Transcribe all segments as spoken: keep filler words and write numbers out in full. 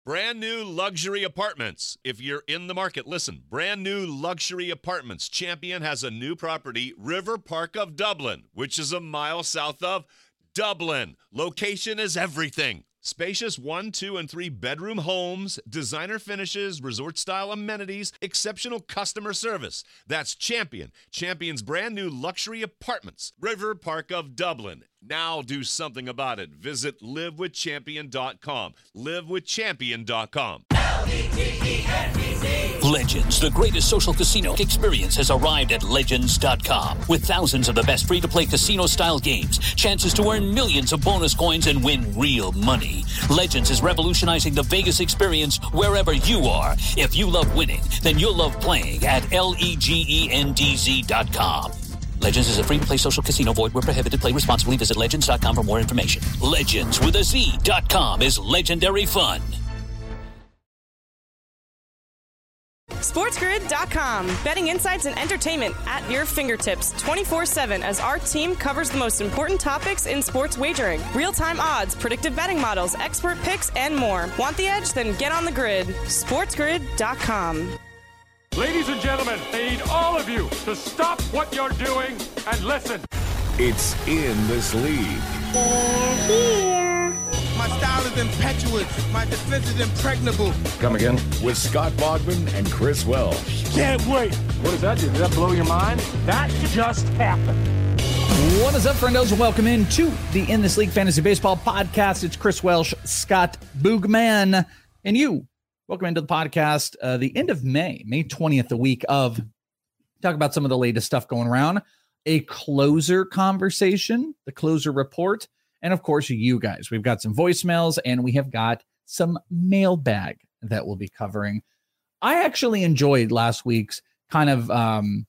Brand new luxury apartments. If you're in the market, listen. Brand new luxury apartments. Champion has a new property, River Park of Dublin, which is a mile south of Dublin. Location is everything. Spacious one, two, and three bedroom homes, designer finishes, resort-style amenities, exceptional customer service. That's Champion. Champion's brand new luxury apartments. River Park of Dublin. Now do something about it. Visit live with champion dot com. live with champion dot com. Legends, the greatest social casino experience, has arrived at legends dot com. With thousands of the best free-to-play casino-style games, chances to earn millions of bonus coins and win real money. Legends is revolutionizing the Vegas experience wherever you are. If you love winning, then you'll love playing at legends dot com. Legends is a free-to-play social casino. Void where prohibited. Play responsibly. Visit legends dot com for more information. Legends with a Z dot com is legendary fun. SportsGrid dot com. Betting insights and entertainment at your fingertips twenty-four seven as our team covers the most important topics in sports wagering. Real-time odds, predictive betting models, expert picks, and more. Want the edge? Then get on the grid. SportsGrid dot com. Ladies and gentlemen, I need all of you to stop what you're doing and listen. It's in this league. They're here. My style is impetuous. My defense is impregnable. Come again? With Scott Bogman and Chris Welsh. Can't wait. What does that do? Does that blow your mind? That just happened. What is up, friendos, and welcome in to the In This League Fantasy Baseball Podcast. It's Chris Welsh, Scott Boogman, and you. Welcome into the podcast. Uh, the end of May, May twentieth, the week of, talk about some of the latest stuff going around, a closer conversation, the closer report, and of course, you guys. We've got some voicemails, and we have got some mailbag that we'll be covering. I actually enjoyed last week's kind of um,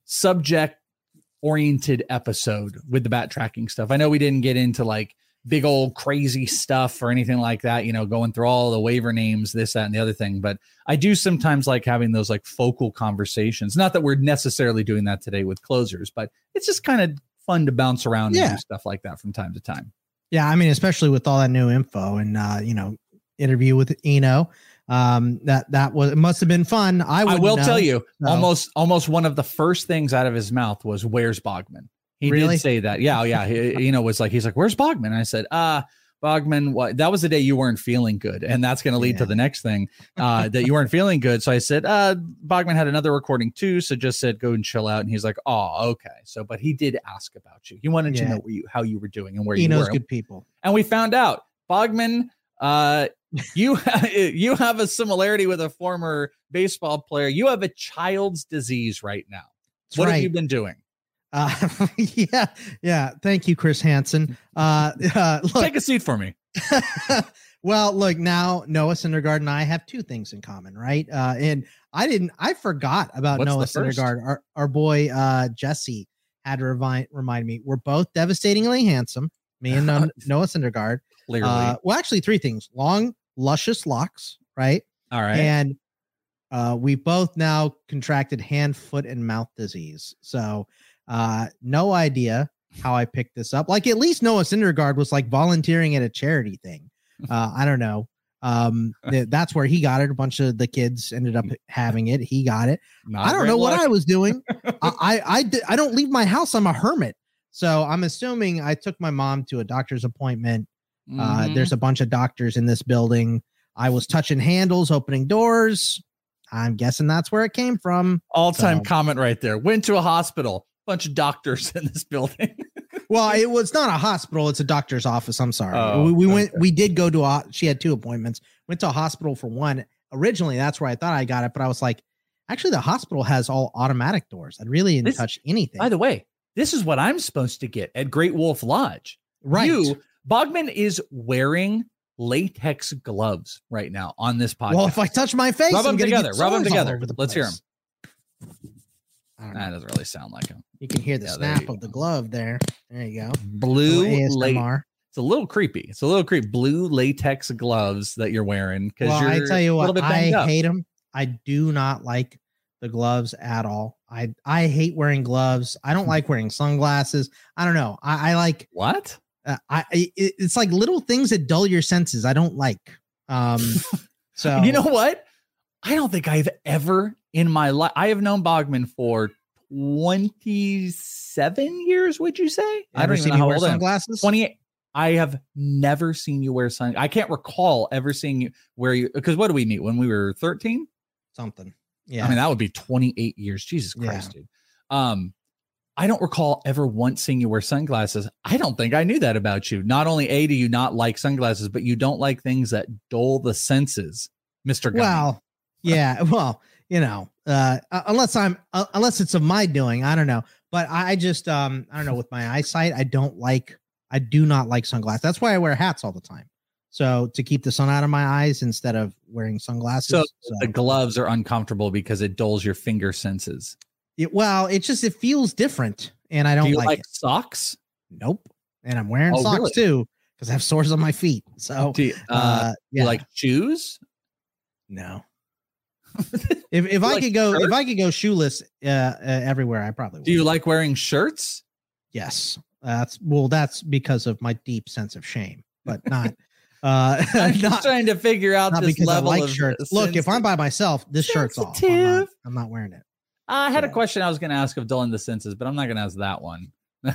subject-oriented episode with the bat tracking stuff. I know we didn't get into like big old crazy stuff or anything like that, you know, going through all the waiver names, this, that, and the other thing. But I do sometimes like having those like focal conversations. Not that we're necessarily doing that today with closers, but it's just kind of fun to bounce around yeah. and do stuff like that from time to time. Yeah. I mean, especially with all that new info and, uh, you know, interview with Eno. Um, that, that was, it must've been fun. I, I will know, tell you so. almost, almost one of the first things out of his mouth was, "Where's Bogman?" He really? did say that. Yeah. Yeah. He, you know, was like, he's like, "Where's Bogman?" And I said, uh, Bogman, what? That was the day you weren't feeling good. And that's going to lead yeah. to the next thing, uh, that you weren't feeling good. So I said, uh, Bogman had another recording too. So just said, go and chill out. And he's like, "Oh, okay." So, but he did ask about you. He wanted yeah. to know where you, how you were doing and where he you knows were. Good people. And we found out, Bogman, uh, you, you have a similarity with a former baseball player. You have a child's disease right now. That's what right. have you been doing? Uh, yeah, yeah. Thank you, Chris Hansen. Uh, uh, look, Take a seat for me. Well, look, now Noah Syndergaard and I have two things in common, right? Uh, and I didn't, I forgot about What's Noah Syndergaard. Our, our boy, uh, Jesse had to remind, remind me, we're both devastatingly handsome. Me and uh, Noah Syndergaard. Clearly. Uh, well, actually three things: long, luscious locks, right? All right. And, uh, we both now contracted hand, foot, and mouth disease. So, Uh, no idea how I picked this up. Like, at least Noah Syndergaard was like volunteering at a charity thing. Uh, I don't know. Um, th- that's where he got it. A bunch of the kids ended up having it. He got it. Not I don't know luck. what I was doing. I, I, I, d- I don't leave my house. I'm a hermit. So I'm assuming I took my mom to a doctor's appointment. Mm-hmm. Uh, there's a bunch of doctors in this building. I was touching handles, opening doors. I'm guessing that's where it came from. All-time so. comment right there. Went to a hospital. Bunch of doctors in this building. Well, it was not a hospital. It's a doctor's office. I'm sorry. Oh, we, we okay. went, we did go to a, she had two appointments, went to a hospital for one. Originally, that's where I thought I got it, but I was like, actually the hospital has all automatic doors. I really didn't this, touch anything. By the way, this is what I'm supposed to get at Great Wolf Lodge. Right. You, Bogman is wearing latex gloves right now on this podcast. Well, if I touch my face, rub I'm them together, rub them together. The Let's hear place. them. That doesn't really sound like him. You can hear the yeah, snap of the glove there. There you go. Blue latex. It's a little creepy. It's a little creepy. Blue latex gloves that you're wearing because well, you're I tell you a what, little bit I banged up. hate them. I do not like the gloves at all. I I hate wearing gloves. I don't like wearing sunglasses. I don't know. I, I like what? Uh, I it, it's like little things that dull your senses. I don't like. Um, So you know what? I don't think I've ever in my life, I have known Bogman for twenty-seven years, would you say? I don't even know how old I am. Sunglasses? twenty-eight. I have never seen you wear sun. I can't recall ever seeing you wear you because what do we meet when we were thirteen? Something. Yeah. I mean, that would be twenty-eight years. Jesus Christ, yeah. dude. Um, I don't recall ever once seeing you wear sunglasses. I don't think I knew that about you. Not only A, do you not like sunglasses, but you don't like things that dull the senses, Mister Gunny. Well, yeah. Well, you know, uh, unless I'm, uh, unless it's of my doing, I don't know. But I just, um, I don't know, with my eyesight, I don't like, I do not like sunglasses. That's why I wear hats all the time. So to keep the sun out of my eyes instead of wearing sunglasses. So, so. the gloves are uncomfortable because it dulls your finger senses. It, well, it just, it feels different and I don't do you like, like it. Socks. Nope. And I'm wearing Oh, socks really? too because I have sores on my feet. So Do you, uh, uh, you yeah. like shoes? No. if if I like could go, shirts? if I could go shoeless uh, uh, everywhere, I probably would. Do you like wearing shirts? Yes. That's well, that's because of my deep sense of shame, but not uh I'm just not, trying to figure out not this because level I like of shirts. Look, if I'm by myself, this shirt's off. I'm not, Sensitive. I'm not wearing it. I had a So- question I was going to ask of dulling the senses, but I'm not going to ask that one.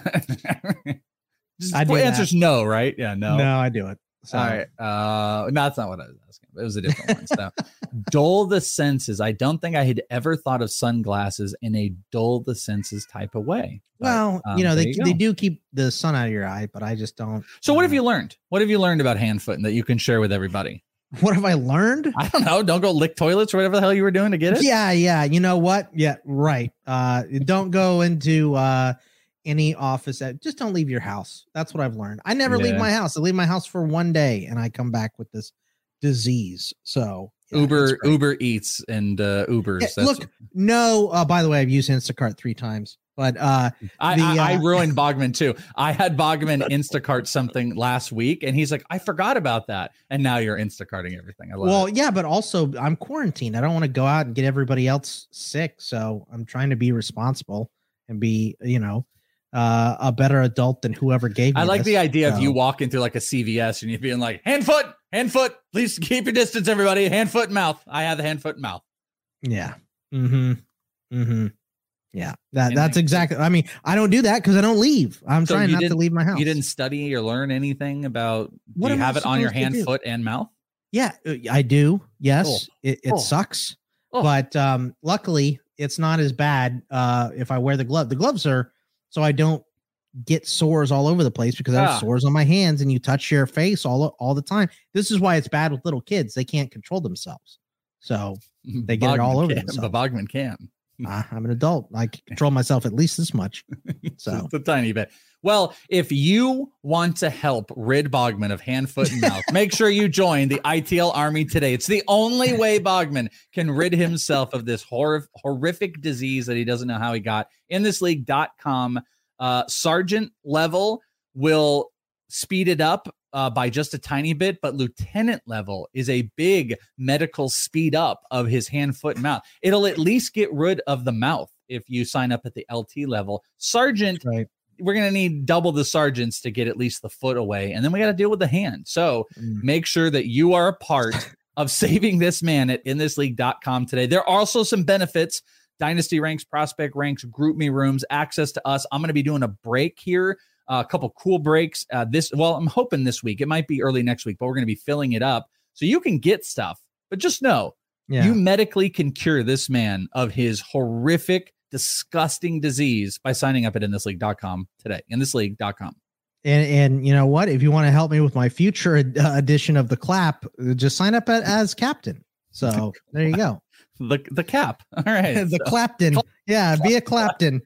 Just I do the answer's that. no, right? Yeah, no. No, I do it. So, All right. Uh, no, that's not what I was asking. It was a different one. So, dull the senses. I don't think I had ever thought of sunglasses in a dull the senses type of way. But, well, um, you know, there they you they go. do keep the sun out of your eye, but I just don't. So, what have uh, you learned? What have you learned about hand foot that you can share with everybody? What have I learned? I don't know. Don't go lick toilets or whatever the hell you were doing to get it. Yeah, yeah. You know what? Yeah, right. Uh, don't go into uh any office that just don't leave your house. That's what I've learned. I never leave Yeah. my house. I leave my house for one day and I come back with this disease. So yeah, it's Uber, great. Uber Eats and uh, Ubers. Yeah, That's- look, no, uh, by the way, I've used Instacart three times, but uh, I, the, I, I uh, ruined Bogman too. I had Bogman Instacart something last week, and he's like, "I forgot about that," and now you're Instacarting everything. I love well, it. yeah, but also I'm quarantined. I don't want to go out and get everybody else sick. So I'm trying to be responsible and be, you know, uh, a better adult than whoever gave me I like this. the idea So- of you walking through like a C V S and you being like, "Hand, foot, hand, foot. Please keep your distance, everybody. Hand, foot, mouth. I have the hand, foot, mouth." Yeah. Mm-hmm. Mm-hmm. Yeah. That And that's I- exactly. I mean, I don't do that because I don't leave. I'm So trying you not to didn't- leave my house. You didn't study or learn anything about. What do am you I have it on your supposed to hand, do? foot, and mouth? Yeah, uh, I do. Yes, Cool. it, it Cool. sucks, Oh. but um, luckily it's not as bad uh, if I wear the glove. The gloves are so I don't get sores all over the place because I have Ah. sores on my hands, and you touch your face all all the time. This is why it's bad with little kids; they can't control themselves, so They get it all Bogman over can, themselves. But Bogman can. uh, I'm an adult. I can control myself at least this much. So Just a tiny bit. Well, if you want to help rid Bogman of hand, foot, and mouth, make sure you join the I T L Army today. It's the only way Bogman can rid himself of this hor- horrific disease that he doesn't know how he got. In this league dot com, uh, sergeant level will speed it up uh, by just a tiny bit, but lieutenant level is a big medical speed up of his hand, foot, and mouth. It'll at least get rid of the mouth if you sign up at the L T level. Sergeant, right. we're going to need double the sergeants to get at least the foot away. And then we got to deal with the hand. So Mm. make sure that you are a part of saving this man at in this league dot com today. There are also some benefits: dynasty ranks, prospect ranks, group me rooms, access to us. I'm going to be doing a break here, uh, a couple cool breaks. Uh, this, well, I'm hoping this week. It might be early next week, but we're going to be filling it up so you can get stuff. But just know, Yeah. you medically can cure this man of his horrific, disgusting disease by signing up at in this league dot com today. in this league dot com. And and you know what? If you want to help me with my future ed- uh, edition of the clap, uh, just sign up at, as captain. So there you go. The the cap. All right. the so Clapton. Yeah, be a Clapton.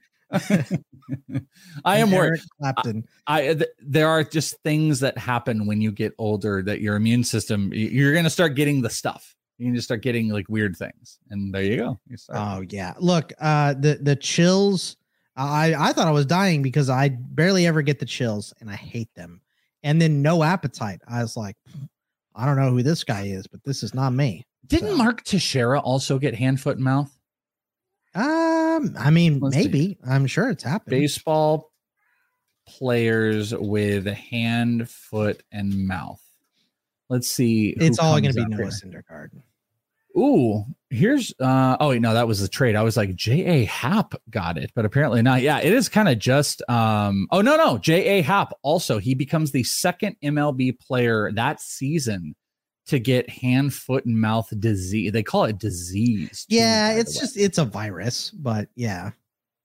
I am worried. Eric Clapton. I th- there are just things that happen when you get older that your immune system, y- you're going to start getting the stuff. You can just start getting like weird things, and there you go. You start. Oh yeah. Look, uh, the the chills. I I thought I was dying because I barely ever get the chills, and I hate them. And then no appetite. I was like, I don't know who this guy is, but this is not me. Didn't so- Mark Teixeira also get hand, foot, and mouth? Um, I mean, Let's see. maybe. I'm sure it's happened. Baseball players with hand, foot, and mouth. Let's see. who It's all going comes to be up Noah here. Syndergaard. Ooh, here's uh oh wait, no, that was the trade. I was like, J A. Happ got it, but apparently not. Yeah, it is kind of just um oh no, no, J A. Happ also, he becomes the second M L B player that season to get hand, foot, and mouth disease. They call it disease. Too, yeah, it's just it's a virus, but yeah.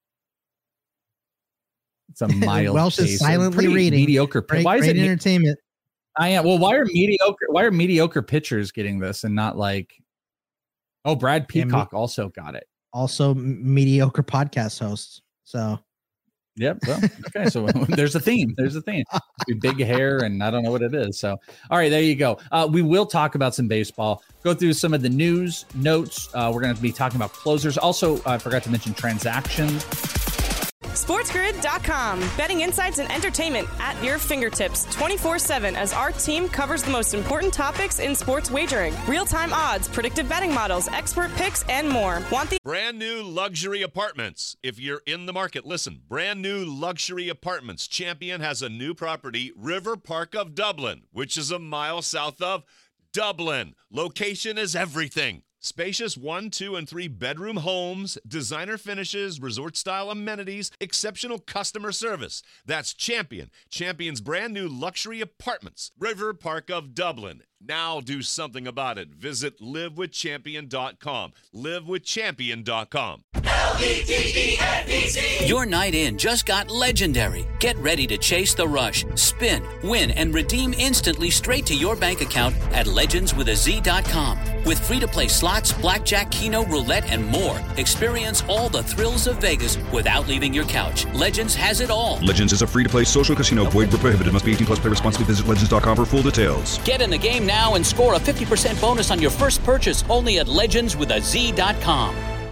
It's a mild Welsh is case. silently Pretty reading. mediocre. Great, why is great it entertainment? I am. Well, why are mediocre? Why are mediocre pitchers getting this and not like? Oh, Brad Peacock me- also got it. Also, m- mediocre podcast hosts. So, yep. Well, okay. So there's a theme. There's a theme. Big hair, and I don't know what it is. So, all right, there you go. Uh, we will talk about some baseball. Go through some of the news notes. Uh, we're going to be talking about closers. Also, I forgot to mention transactions. SportsGrid dot com. Betting insights and entertainment at your fingertips twenty-four seven as our team covers the most important topics in sports wagering. Real-time odds, predictive betting models, expert picks, and more. Want the brand new luxury apartments. If you're in the market, listen. Brand new luxury apartments. Champion has a new property, River Park of Dublin, which is a mile south of Dublin. Location is everything. Spacious one, two, and three bedroom homes, designer finishes, resort-style amenities, exceptional customer service. That's Champion. Champion's brand new luxury apartments. River Park of Dublin. Now do something about it. Visit live with champion dot com. live with champion dot com. L E G E N E Z. Your night in just got legendary. Get ready to chase the rush, spin, win, and redeem instantly straight to your bank account at legends with a z dot com. With free-to-play slots, blackjack, keno, roulette, and more, experience all the thrills of Vegas without leaving your couch. Legends has it all. Legends is a free-to-play social casino. Void where prohibited. Must be eighteen plus. Play responsibly. Visit legends dot com for full details. Get in the game now and score a fifty percent bonus on your first purchase only at legends with a z dot com.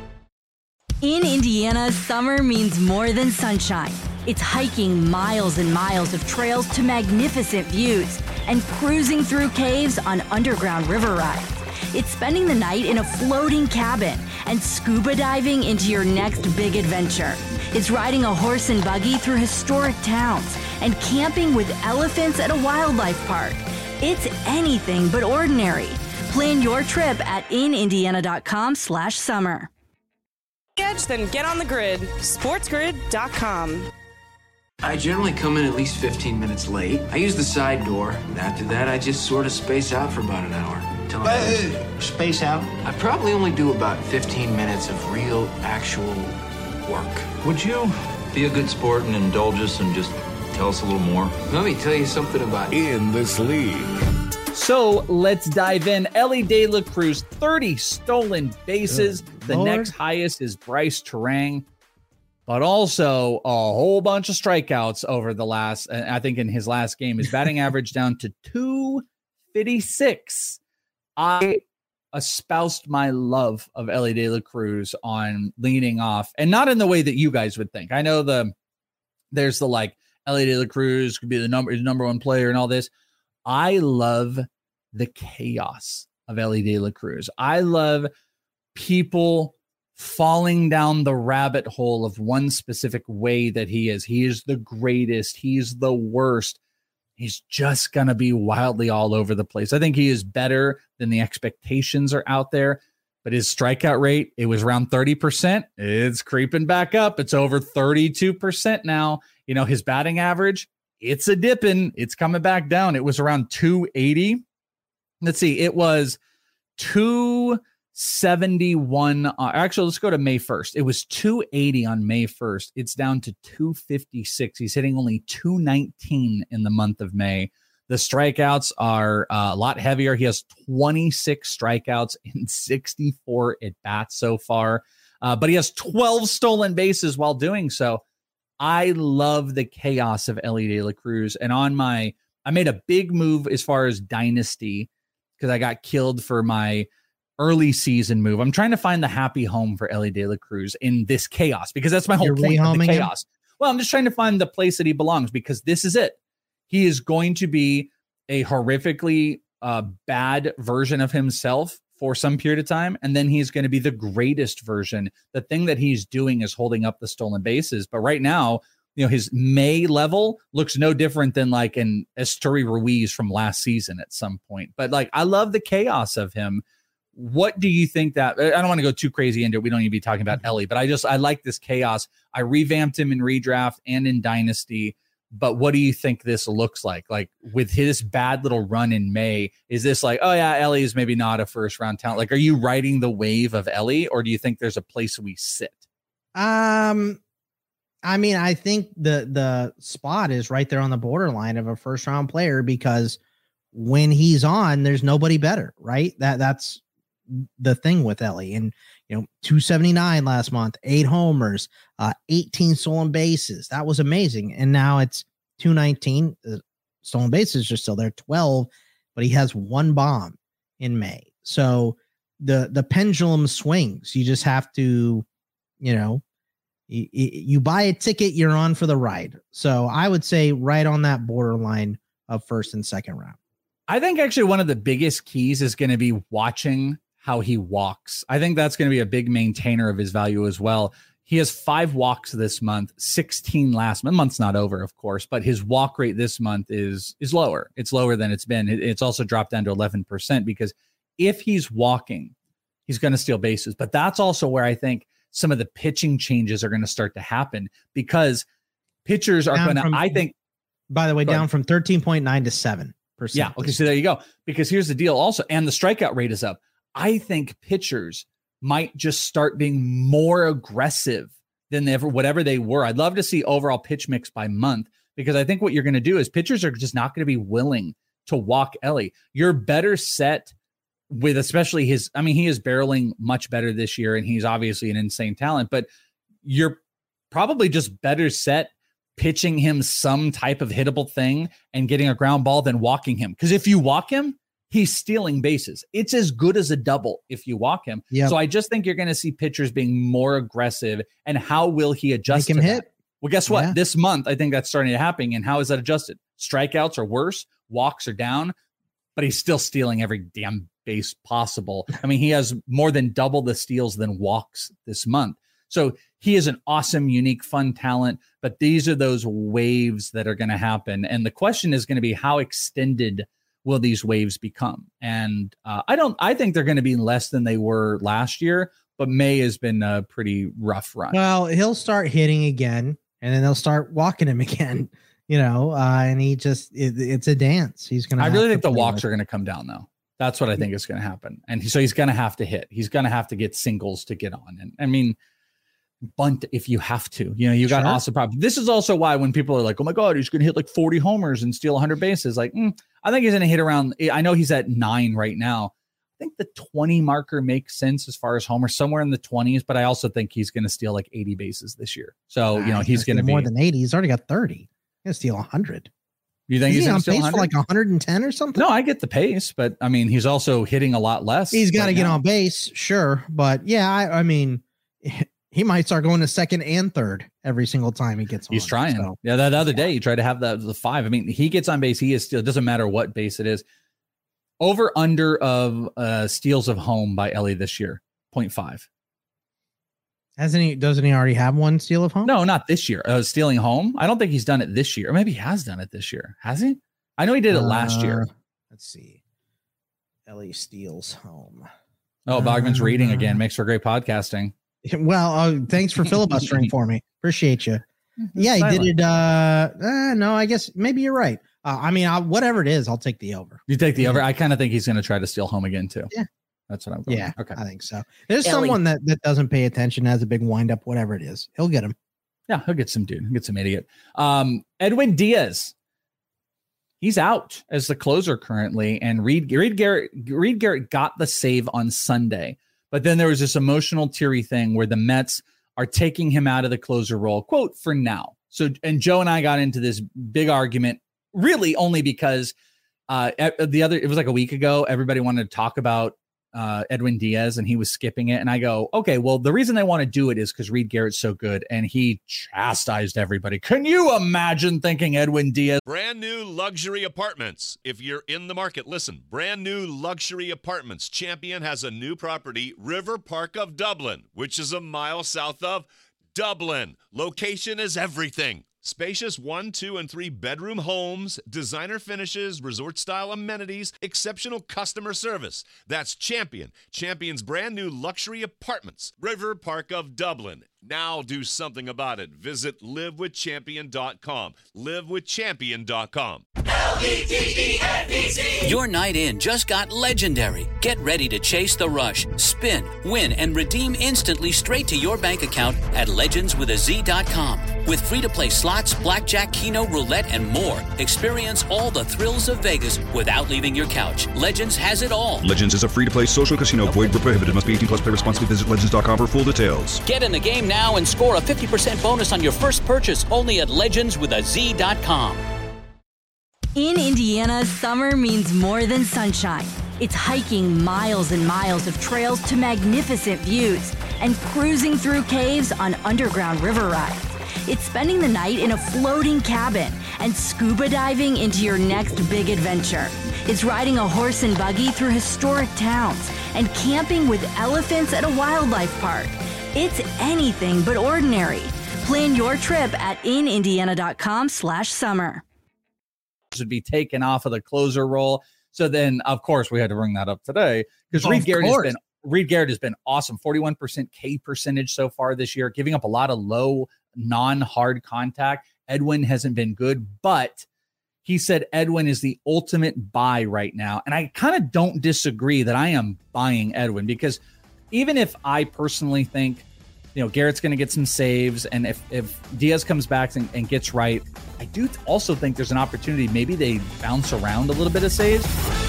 In Indiana, summer means more than sunshine. It's hiking miles and miles of trails to magnificent views and cruising through caves on underground river rides. It's spending the night in a floating cabin and scuba diving into your next big adventure. It's riding a horse and buggy through historic towns and camping with elephants at a wildlife park. It's anything but ordinary. Plan your trip at in indiana dot com slash summer. Edge, then get on the grid. SportsGrid dot com. I generally come in at least fifteen minutes late. I use the side door, and after that, I just sort of space out for about an hour. Till I'm hey, space out? I probably only do about fifteen minutes of real, actual work. Would you be a good sport and indulge us and just tell us a little more? Let me tell you something about In This League. So let's dive in. Elly De La Cruz, thirty stolen bases. Good the Lord. Next highest is Bryce Terang, but also a whole bunch of strikeouts over the last, I think in his last game, his batting average down to two fifty-six. I espoused my love of Elly De La Cruz on leading off, and not in the way that you guys would think. I know the there's the like Elly De La Cruz could be the number, number one player and all this. I love the chaos of Elly De La Cruz. I love people falling down the rabbit hole of one specific way that he is. He is the greatest. He's the worst. He's just going to be wildly all over the place. I think he is better than the expectations are out there, but his strikeout rate, it was around thirty percent. It's creeping back up. It's over thirty-two percent now. You know, his batting average, it's a dipping. It's coming back down. It was around two eighty. Let's see. It was two seventy-one. Uh, actually, let's go to May first. It was two eighty on May first. It's down to two fifty-six. He's hitting only two nineteen in the month of May. The strikeouts are uh, a lot heavier. He has twenty-six strikeouts in sixty-four at bats so far, uh, but he has twelve stolen bases while doing so. I love the chaos of Elly De La Cruz. And on my, I made a big move as far as dynasty because I got killed for my early season move. I'm trying to find the happy home for Elly De La Cruz in this chaos because that's my whole You're point of the chaos. Him? Well, I'm just trying to find the place that he belongs because this is it. He is going to be a horrifically uh, bad version of himself for some period of time, and then he's going to be the greatest version. The thing that he's doing is holding up the stolen bases. But right now, you know, his May level looks no different than like an Esteury Ruiz from last season at some point. But like, I love the chaos of him. What do you think that, I don't want to go too crazy into it. We don't need to be talking about Elly, but I just, I like this chaos. I revamped him in redraft and in dynasty, but what do you think this looks like? Like with his bad little run in May, is this like, oh yeah, Elly is maybe not a first round talent. Like, are you riding the wave of Elly, or do you think there's a place we sit? Um, I mean, I think the, the spot is right there on the borderline of a first round player, because when he's on, there's nobody better, right? That that's the thing with Elly. And, you know, two seventy-nine last month, eight homers, uh, eighteen stolen bases. That was amazing. And now it's two nineteen. The stolen bases are still there, twelve, but he has one bomb in May. So the, the pendulum swings. You just have to, you know, you, you buy a ticket, you're on for the ride. So I would say right on that borderline of first and second round. I think actually one of the biggest keys is going to be watching how he walks. I think that's going to be a big maintainer of his value as well. He has five walks this month, sixteen last month. Month's not over, of course, but his walk rate this month is is lower. It's lower than it's been. It's also dropped down to eleven percent, because if he's walking, he's going to steal bases. But that's also where I think some of the pitching changes are going to start to happen, because pitchers are going to, I think, by the way, down from thirteen point nine to seven percent. Yeah. Okay. So there you go. Because here's the deal also, and the strikeout rate is up. I think pitchers might just start being more aggressive than they ever, whatever they were. I'd love to see overall pitch mix by month, because I think what you're going to do is pitchers are just not going to be willing to walk Elly. You're better set with, especially his, I mean, he is barreling much better this year, and he's obviously an insane talent, but you're probably just better set pitching him some type of hittable thing and getting a ground ball than walking him. Because if you walk him, he's stealing bases. It's as good as a double if you walk him. Yep. So I just think you're going to see pitchers being more aggressive. And how will he adjust Make him to hit? That? Well, guess what? Yeah. This month, I think that's starting to happen. And how is that adjusted? Strikeouts are worse. Walks are down. But he's still stealing every damn base possible. I mean, he has more than double the steals than walks this month. So he is an awesome, unique, fun talent. But these are those waves that are going to happen. And the question is going to be, how extended will these waves become? And uh, I don't, I think they're going to be less than they were last year, but May has been a pretty rough run. Well, he'll start hitting again, and then they'll start walking him again, you know, uh, and he just, it, it's a dance. He's going to, I really think the walks are going to come down though. That's what I think is going to happen. And he, so he's going to have to hit, he's going to have to get singles to get on. And I mean, bunt if you have to, you know, you got sure. awesome problems. This is also why when people are like, oh my God, he's going to hit like forty homers and steal one hundred bases. Like, mm, I think he's going to hit around, I know he's at nine right now. I think the twenty marker makes sense as far as homers, somewhere in the twenties, but I also think he's going to steal like eighty bases this year. So, you know, he's, he's going to be more than eighty. He's already got thirty. He's going to steal one hundred. You think Is he's he on steal pace one hundred? for like one hundred ten or something? No, I get the pace, but I mean, he's also hitting a lot less. He's got to right get now. on base, sure. But yeah, I, I mean, he might start going to second and third every single time he gets on. He's trying. So. Yeah, that other day he tried to have the, the five. I mean, he gets on base. He is still, it doesn't matter what base it is. Over under of uh, steals of home by Elly this year, zero point five. Hasn't he? Doesn't he already have one steal of home? No, not this year. Uh, stealing home. I don't think he's done it this year. Or maybe he has done it this year. Has he? I know he did it last uh, year. Let's see. Elly steals home. Oh, Bogman's uh, reading again. Makes for great podcasting. Well, uh, thanks for filibustering for me. Appreciate you. Yeah, he Silent. did it. Uh, uh, no, I guess maybe you're right. Uh, I mean, I, whatever it is, I'll take the over. You take the over. I kind of think he's going to try to steal home again too. Yeah, that's what I'm going. Yeah, okay. I think so. There's Elly. someone that, that doesn't pay attention, has a big wind up, whatever it is. He'll get him. Yeah, he'll get some dude. He'll get some idiot. Um, Edwin Diaz. He's out as the closer currently, and Reed Reed Garrett Reed Garrett got the save on Sunday, but then there was this emotional, teary thing where the Mets are taking him out of the closer role, quote, for now. So, and Joe and I got into this big argument, really only because uh, the other, it was like a week ago, everybody wanted to talk about uh, Edwin Diaz and he was skipping it. And I go, okay, well, the reason they want to do it is because Reed Garrett's so good and he chastised everybody. Can you imagine thinking Edwin Diaz? Brand new luxury apartments. If you're in the market, listen, brand new luxury apartments. Champion has a new property, River Park of Dublin, which is a mile south of Dublin. Location is everything. Spacious one, two, and three bedroom homes, designer finishes, resort-style amenities, exceptional customer service. That's Champion. Champion's brand new luxury apartments. River Park of Dublin. Now do something about it. Visit live with champion dot com. live with champion dot com. L E G E N D Z. Your night in just got legendary. Get ready to chase the rush, spin, win, and redeem instantly straight to your bank account at legends with a z dot com. With free-to-play slots, blackjack, keno, roulette, and more. Experience all the thrills of Vegas without leaving your couch. Legends has it all. Legends is a free-to-play social casino. Void where prohibited. Must be eighteen plus. Play responsibly. Visit legends dot com for full details. Get in the game now and score a fifty percent bonus on your first purchase only at legends with a z dot com. In Indiana, summer means more than sunshine. It's hiking miles and miles of trails to magnificent views and cruising through caves on underground river rides. It's spending the night in a floating cabin and scuba diving into your next big adventure. It's riding a horse and buggy through historic towns and camping with elephants at a wildlife park. It's anything but ordinary. Plan your trip at in indiana dot com slash summer. Would be taken off of the closer role. So then, of course, we had to bring that up today because Oh, Reed of Garrett has course. been Reed Garrett has been awesome. forty-one percent K percentage so far this year, giving up a lot of low non-hard contact. Edwin hasn't been good, but he said Edwin is the ultimate buy right now. And I kind of don't disagree that I am buying Edwin because even if I personally think, you know, Garrett's going to get some saves, and if, if Diaz comes back and, and gets right, I do th- also think there's an opportunity. Maybe they bounce around a little bit of saves.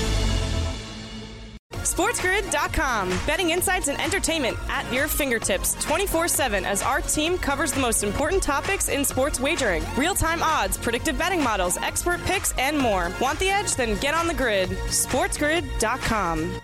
SportsGrid dot com. Betting insights and entertainment at your fingertips twenty-four seven as our team covers the most important topics in sports wagering. Real-time odds, predictive betting models, expert picks, and more. Want the edge? Then get on the grid. SportsGrid dot com.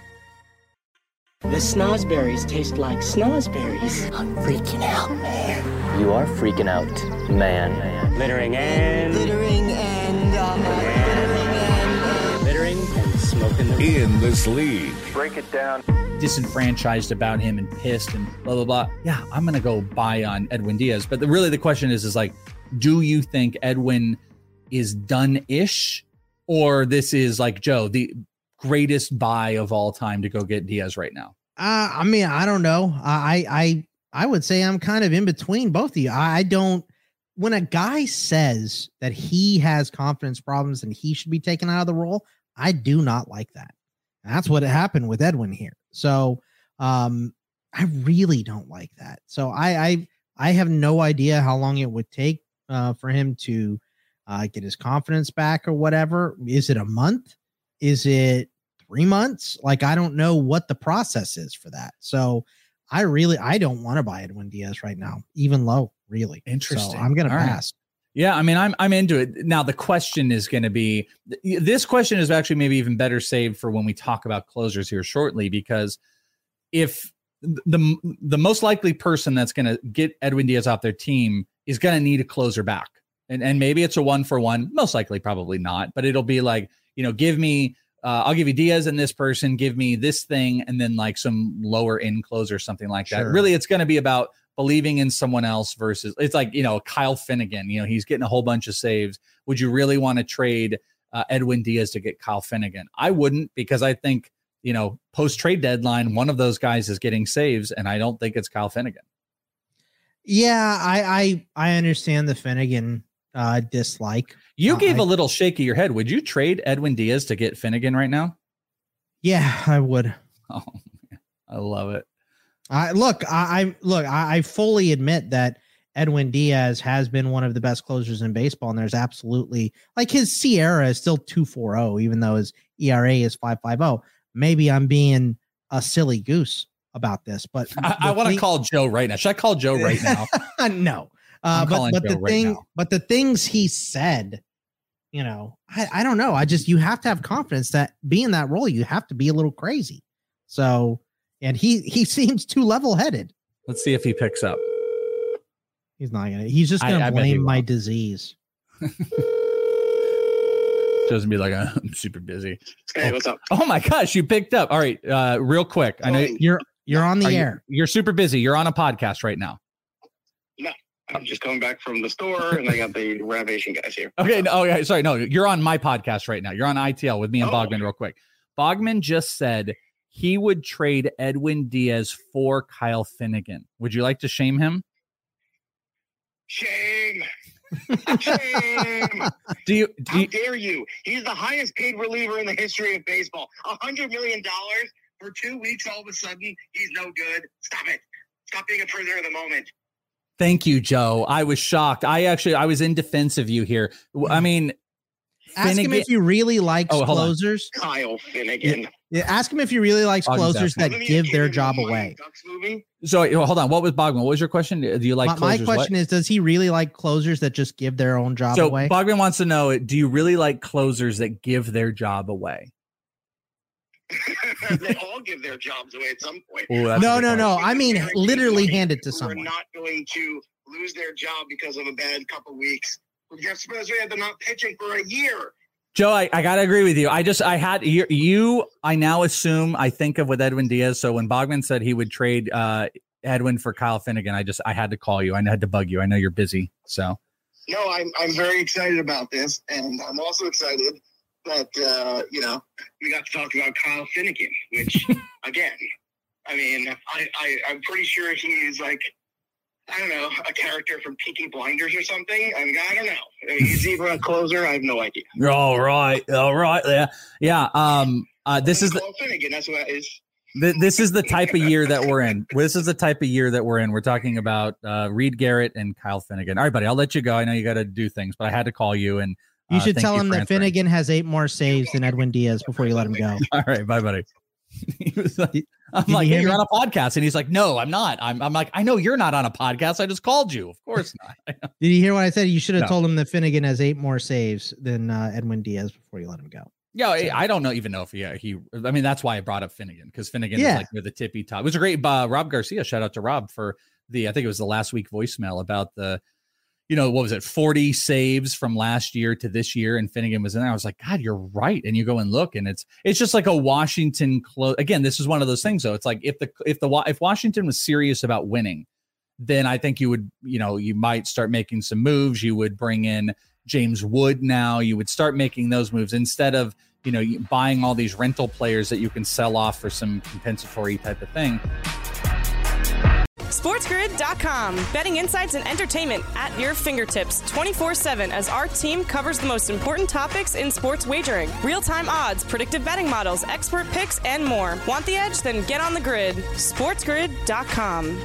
The snozberries taste like snozberries. I'm freaking out, man. You are freaking out, man. Littering and... Littering and... Uh, littering and... Uh, littering and smoking the... In this league. Break it down. Disenfranchised about him and pissed and blah, blah, blah. Yeah, I'm going to go buy on Edwin Diaz. But the, really the question is, is like, do you think Edwin is done-ish? Or this is like, Joe, the greatest buy of all time to go get Diaz right now? Uh, I mean, I don't know. I, I, I would say I'm kind of in between both of you. I, I don't, when a guy says that he has confidence problems and he should be taken out of the role, I do not like that. And that's what happened with Edwin here. So, um, I really don't like that. So I, I, I have no idea how long it would take, uh, for him to, uh, get his confidence back or whatever. Is it a month? Is it three months? Like, I don't know what the process is for that. So I really, I don't want to buy Edwin Diaz right now, even low, really. Interesting. So I'm going to All right. pass. Yeah, I mean, I'm I'm into it. Now, the question is going to be, this question is actually maybe even better saved for when we talk about closers here shortly, because if the the most likely person that's going to get Edwin Diaz off their team is going to need a closer back. And, and maybe it's a one for one, most likely probably not, but it'll be like, you know, give me, uh, I'll give you Diaz and this person, give me this thing, and then like some lower end closer, something like that. Sure. Really, it's going to be about believing in someone else versus, it's like, you know, Kyle Finnegan, you know, he's getting a whole bunch of saves. Would you really want to trade uh, Edwin Diaz to get Kyle Finnegan? I wouldn't, because I think, you know, post trade deadline, one of those guys is getting saves, and I don't think it's Kyle Finnegan. Yeah, I I, I understand the Finnegan uh, dislike. You uh, gave I, a little shake of your head. Would you trade Edwin Diaz to get Finnegan right now? Yeah, I would. Oh, I love it. I look, I, I look, I, I fully admit that Edwin Diaz has been one of the best closers in baseball, and there's absolutely, like, his Sierra is still two forty, even though his E R A is five fifty. Maybe I'm being a silly goose about this, but I, I want to call Joe right now. Should I call Joe right now? No, uh, but but the right thing, now. but the things he said, you know, I, I don't know. I just, you have to have confidence that being that role, you have to be a little crazy. So, and he he seems too level headed. Let's see if he picks up. He's not gonna. He's just I- gonna I bet he blame my won't. disease. Doesn't be like, I'm super busy. Hey, what's up? Oh my gosh, you picked up. All right, uh, real quick. I know You're you're on the are you- air. You're super busy. You're on a podcast right now. No. I'm just coming back from the store, and I got the renovation guys here. Okay. No, okay. Sorry. No, you're on my podcast right now. You're on I T L with me and oh. Bogman real quick. Bogman just said he would trade Edwin Diaz for Kyle Finnegan. Would you like to shame him? Shame. Shame. Do you, do How you, dare you? He's the highest paid reliever in the history of baseball. A hundred million dollars for two weeks. All of a sudden, he's no good. Stop it. Stop being a prisoner of the moment. Thank you, Joe. I was shocked. I actually, I was in defense of you here. I mean, ask Finnegan, him if he really likes oh, closers. Kyle Finnegan. Yeah, yeah, ask him if he really likes oh, closers that give their job away. So hold on. What was Bogman? What was your question? Do you like my, closers? My question what? is, does he really like closers that just give their own job so away? So Bogman wants to know, do you really like closers that give their job away? They all give their jobs away at some point. Ooh, no, no, no. I mean, literally hand it to someone. We're not going to lose their job because of a bad couple weeks. Jeff Spencer had them not pitching for a year. Joe, I, I got to agree with you. I just, I had you, you, I now assume, I think of with Edwin Diaz. So when Bogman said he would trade uh, Edwin for Kyle Finnegan, I just, I had to call you. I had to bug you. I know you're busy. So. No, I'm, I'm very excited about this. And I'm also excited that, uh, you know, we got to talk about Kyle Finnegan, which, again, I mean, I, I, I'm pretty sure he's like, I don't know, a character from Peaky Blinders or something. I mean, I don't know. I mean, he's either a closer. I have no idea. All right. All right. Yeah. Yeah. Um, uh, this is the Finnegan. That's what it is. Th- this is the type of year that we're in. This is the type of year that we're in. We're talking about uh, Reed Garrett and Kyle Finnegan. All right, buddy, I'll let you go. I know you got to do things, but I had to call you. And uh, you should tell you him that Finnegan has eight more saves than Edwin Diaz before you let him go. All right. Bye, buddy. He was like, I'm Did like, you hey, you're me? on a podcast. And he's like, no, I'm not. I'm, I'm like, I know you're not on a podcast. I just called you. Of course not. Did you hear what I said? You should have no. told him that Finnegan has eight more saves than uh, Edwin Diaz before you let him go. Yeah, so. I don't know even know if he, he, I mean, that's why I brought up Finnegan, because Finnegan yeah. is like near the tippy top. It was a great, uh, Rob Garcia, shout out to Rob for the, I think it was the last week voicemail about the, you know, what was it, forty saves from last year to this year, and Finnegan was in there. I was like, God, you're right. And you go and look, and it's it's just like a Washington close. Again, this is one of those things, though. It's like if the if the if Washington was serious about winning, then I think you would, you know, you might start making some moves. You would bring in James Wood now. You would start making those moves instead of, you know, buying all these rental players that you can sell off for some compensatory type of thing. SportsGrid dot com. Betting insights and entertainment at your fingertips twenty-four seven as our team covers the most important topics in sports wagering. Real-time odds, predictive betting models, expert picks, and more. Want the edge? Then get on the grid. SportsGrid dot com.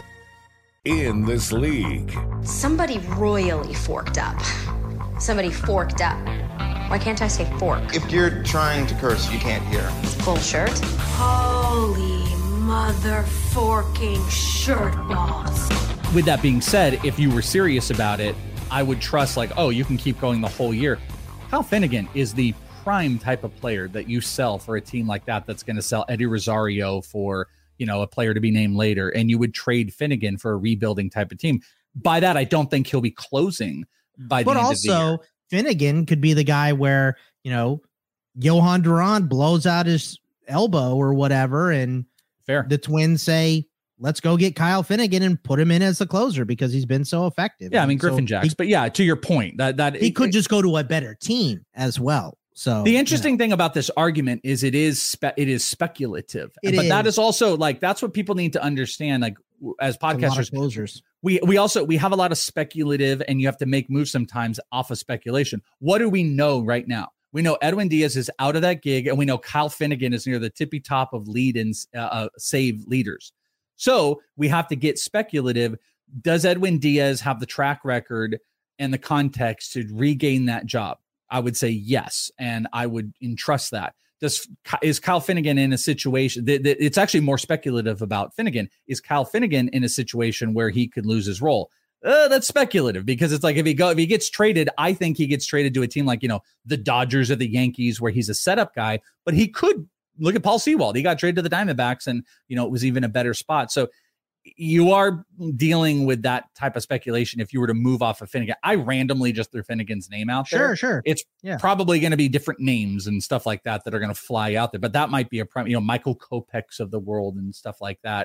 In this league. Somebody royally forked up. Somebody forked up. Why can't I say fork? If you're trying to curse, you can't hear. Full shirt. Holy mother forking shirt balls. With that being said, if you were serious about it, I would trust like, oh, you can keep going the whole year. Kyle Finnegan is the prime type of player that you sell for a team like that that's going to sell Eddie Rosario for, you know, a player to be named later, and you would trade Finnegan for a rebuilding type of team. By that, I don't think he'll be closing by the but end also, of the year. Finnegan could be the guy where, you know, Johan Duran blows out his elbow or whatever, and Fair. the Twins say, let's go get Kyle Finnegan and put him in as the closer because he's been so effective. Yeah, I mean, Griffin so Jacks. He, but yeah, to your point, that that he it, could it, just go to a better team as well. So the interesting you know. thing about this argument is it is spe- it is speculative, it but is. that is also like that's what people need to understand. Like as podcasters, closers, we we also we have a lot of speculative, and you have to make moves sometimes off of speculation. What do we know right now? We know Edwin Diaz is out of that gig, and we know Kyle Finnegan is near the tippy top of lead and uh, save leaders. So we have to get speculative. Does Edwin Diaz have the track record and the context to regain that job? I would say yes, and I would entrust that. Does is Kyle Finnegan in a situation that, that it's actually more speculative about Finnegan? Is Kyle Finnegan in a situation where he could lose his role? Uh, that's speculative because it's like if he go if he gets traded, I think he gets traded to a team like, you know, the Dodgers or the Yankees where he's a setup guy, but he could look at Paul Sewald. He got traded to the Diamondbacks, and you know it was even a better spot. So you are dealing with that type of speculation if you were to move off of Finnegan. I randomly just threw Finnegan's name out there. Sure, sure. It's yeah. probably going to be different names and stuff like that that are going to fly out there, but that might be a prime, you know, Michael Kopechs of the world and stuff like that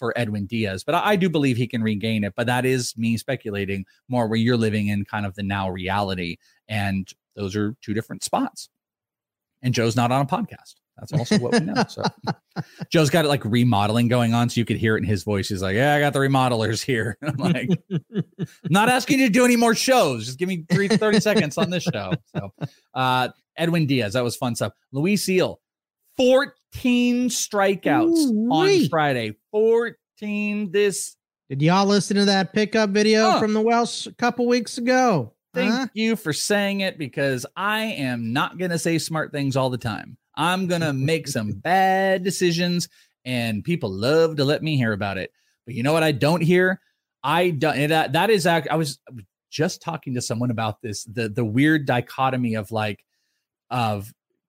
for Edwin Diaz. But I, I do believe he can regain it. But that is me speculating more where you're living in kind of the now reality. And those are two different spots. And Joe's not on a podcast. That's also what we know. So Joe's got it like remodeling going on. So you could hear it in his voice. He's like, yeah, I got the remodelers here. I'm like, I'm not asking you to do any more shows. Just give me three, thirty seconds on this show. So uh, Edwin Diaz, that was fun stuff. Luis Seal, fourteen strikeouts Ooh, on wait. Friday. fourteen this. Did y'all listen to that pickup video huh. from the Welsh a couple weeks ago? Thank huh? you for saying it, because I am not going to say smart things all the time. I'm going to make some bad decisions, and people love to let me hear about it. But you know what I don't hear? I don't. That, that is, I was just talking to someone about this, the, the weird dichotomy of like, of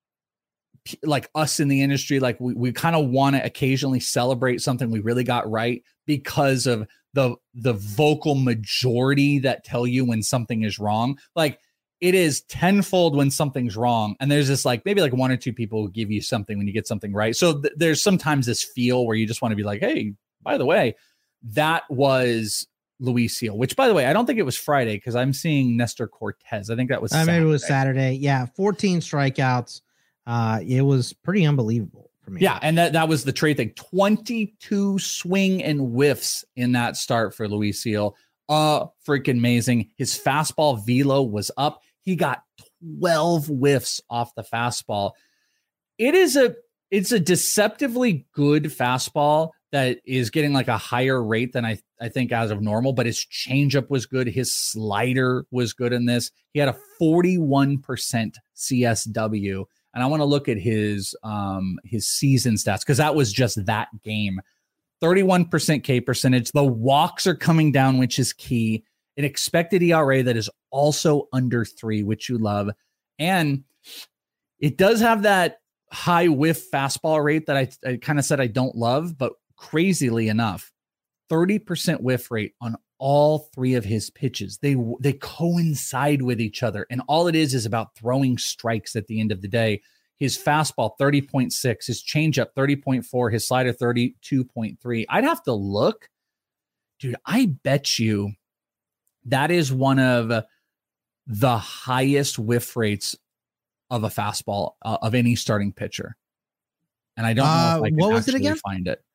like us in the industry. Like we, we kind of want to occasionally celebrate something we really got right because of the, the vocal majority that tell you when something is wrong. Like, it is tenfold when something's wrong. And there's this like, maybe like one or two people who give you something when you get something right. So th- there's sometimes this feel where you just want to be like, hey, by the way, that was Luis Seal, which by the way, I don't think it was Friday because I'm seeing Nestor Cortez. I think that was uh, maybe it was Saturday. Yeah. fourteen strikeouts. Uh, it was pretty unbelievable for me. Yeah. And that, that was the trade thing. twenty-two swing and whiffs in that start for Luis Seal. Uh, freaking amazing. His fastball velo was up. He got twelve whiffs off the fastball. It is a, it's a deceptively good fastball that is getting like a higher rate than I, I think as of normal, but his changeup was good. His slider was good in this. He had a forty-one percent C S W. And I want to look at his, um, his season stats, because that was just that game. thirty-one percent K percentage. The walks are coming down, which is key. An expected E R A that is also under three, which you love. And it does have that high whiff fastball rate that I, I kind of said I don't love, but crazily enough, thirty percent whiff rate on all three of his pitches. They, they coincide with each other. And all it is is about throwing strikes at the end of the day. His fastball, thirty point six, his changeup, thirty point four, his slider, thirty-two point three. I'd have to look. Dude, I bet you that is one of the highest whiff rates of a fastball uh, of any starting pitcher. And I don't know uh, if I can what was actually it again? find it.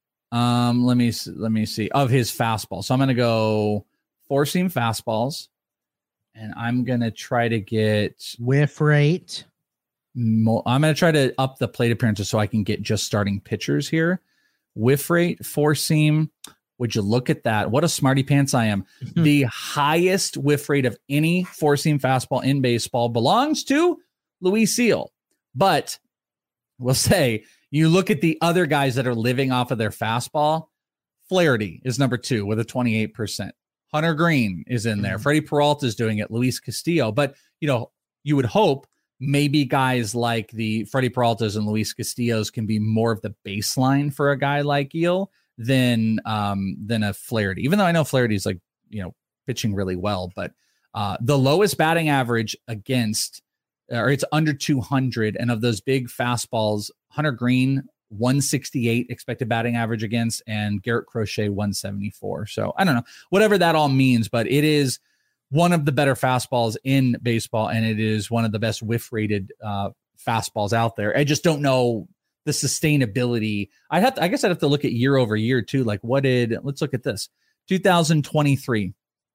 Um, let me, let me see. Of his fastball. So I'm going to go four-seam fastballs. And I'm going to try to get whiff rate. Mo- I'm going to try to up the plate appearances so I can get just starting pitchers here. Whiff rate, four seam. Would you look at that? What a smarty pants I am. The highest whiff rate of any four seam fastball in baseball belongs to Luis Seal. But we'll say you look at the other guys that are living off of their fastball. Flaherty is number two with a twenty-eight percent. Hunter Green is in there. Mm-hmm. Freddie Peralta is doing it. Luis Castillo. But, you know, you would hope maybe guys like the Freddie Peraltas and Luis Castillos can be more of the baseline for a guy like Eel than um, than a Flaherty. Even though I know Flaherty's like, you know, pitching really well, but uh, the lowest batting average against, or it's under two hundred, and of those big fastballs, Hunter Green one sixty-eight expected batting average against, and Garrett Crochet one seventy-four. So I don't know, whatever that all means, but it is one of the better fastballs in baseball, and it is one of the best whiff rated uh, fastballs out there. I just don't know the sustainability. I have to, I guess I'd have to look at year over year too. Like what did, let's look at this. two thousand twenty-three,